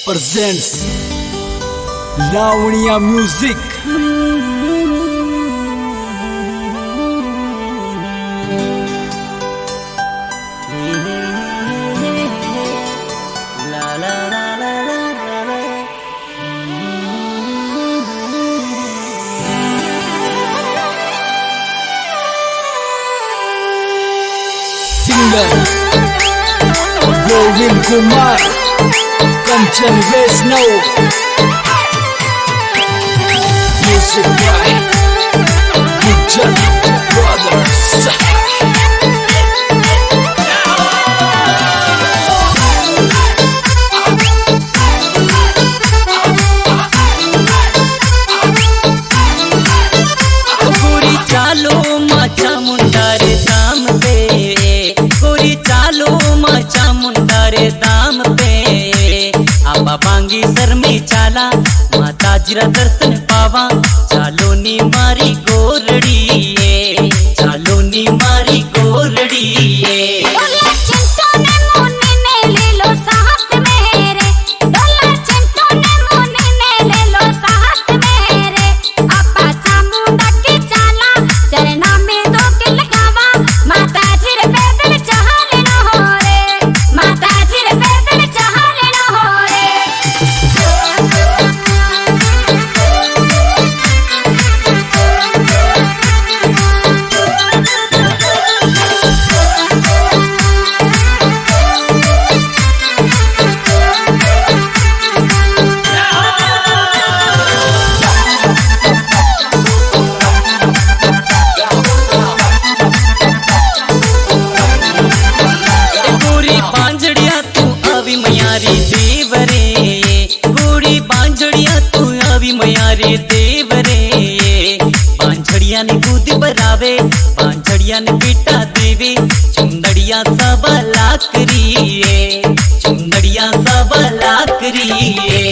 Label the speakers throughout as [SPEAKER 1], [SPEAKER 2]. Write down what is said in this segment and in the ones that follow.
[SPEAKER 1] presents Lavanya Music. Singer Govind Kumar, Kanchan Vaishnav, music by Gujjar Brothers.
[SPEAKER 2] गोरी चालो माचा मुंडारे दाम पे, गोरी चालो माचा मुंडारे दाम पे। आबा बांगी सर में चाला माता जीरा दर्शन पावा, चालो नी मारी गोरड़ी, चालो नी मारी गोरड़ी। मयारे देवरे बांझड़िया ने कूद बरावे, बांझड़िया ने बेटा देवे, चुंदड़िया सब लाकरी, चुंदड़िया सब लाकरी।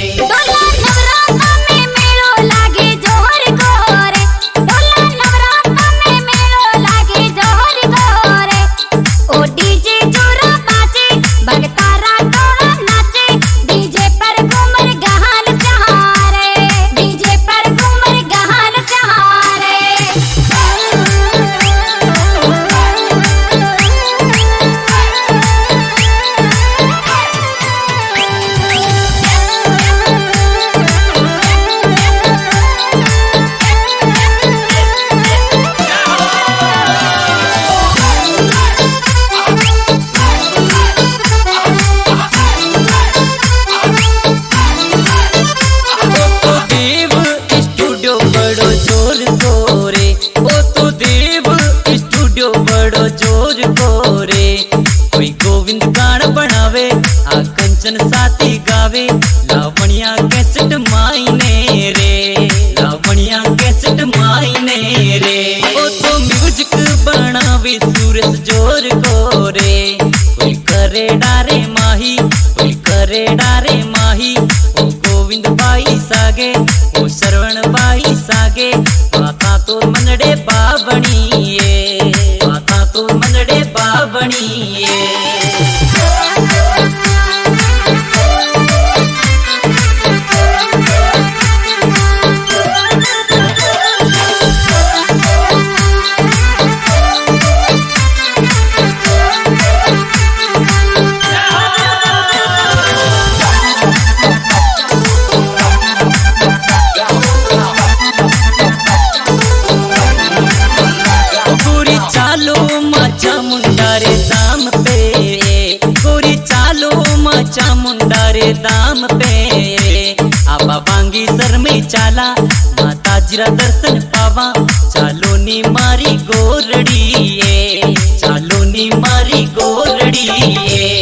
[SPEAKER 2] कोई गोविंद गाना बनावे, आ कंचन साथी गावे, लावणिया कैसेट मायने रे, लावणिया कैसेट मायने रे। ओ तो म्यूजिक बनावे सूरज जोर को रे, कोई करे डारे माही, कोई करे डारे माही। ओ गोविंद भाई सागे, ओ श्रवण भाई सागे, माता तो मनडे बाबणी, माता तो मनडे बाबणी। गोरी चालो माचा मुंडारे दाम पे, गोरी चालो माचा मुंडारे दाम पे। आबा बांगी सर में चाला माता जीरा दर्शन पावा, चालो नी मारी गोरड़ी, चालो नी मारी गोरड़ी।